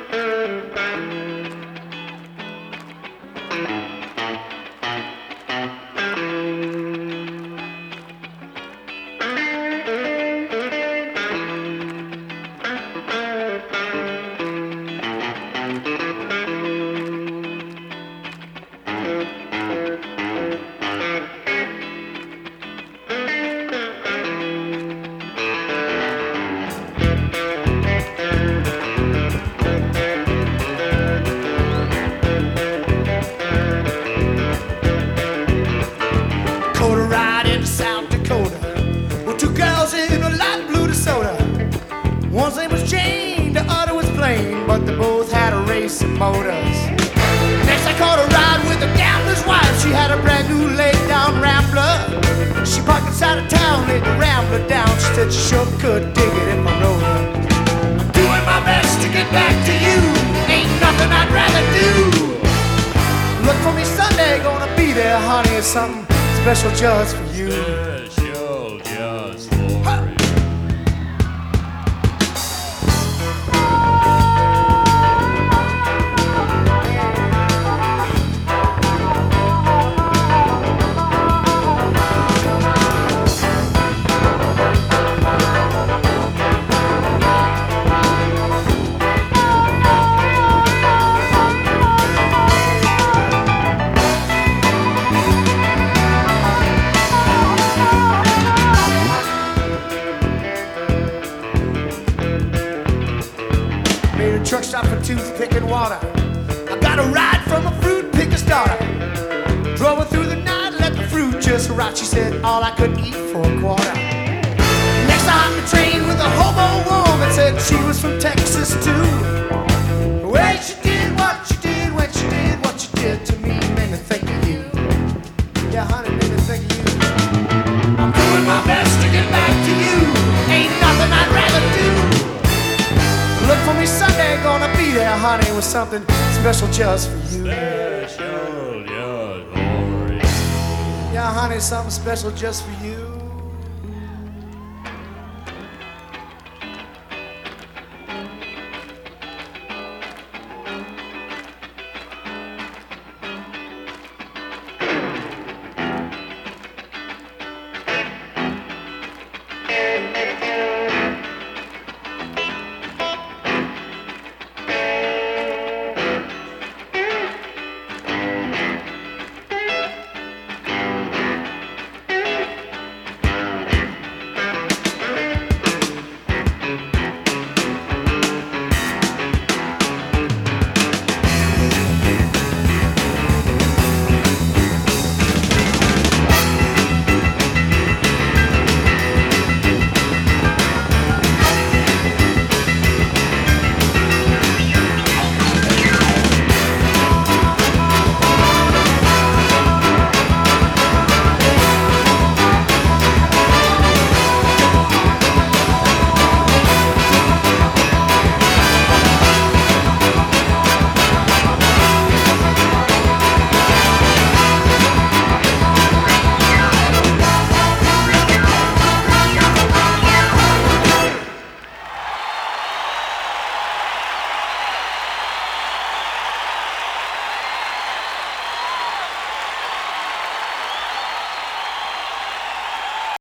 One's name was Jane, the other was Plain, but they both had a race of motors. Next I caught a ride with a gambler's wife. She had a brand new laid-down Rambler. She parked inside of town, laid the Rambler down. She said she sure could dig it if I rode her. I'm doing my best to get back to you. Ain't nothing I'd rather do. Look for me Sunday, gonna be there, honey. It's something special just for you. Special just for you. Truck stop for toothpick and water. I got a ride from a fruit picker's daughter. Drove her through the night, let the fruit just rot. She said all I could eat for a quarter. Next I hopped the train with a hobo woman. Said she was from Texas too. The way she did what she did when she did what she did to me made me think of you. Yeah, honey, made me think of you. I'm doing my best to get back to you. Ain't nothing I'd rather do. Look for me Sunday, gonna be there, honey, with something special just for you. Special just for you. Yeah, honey, something special just for you.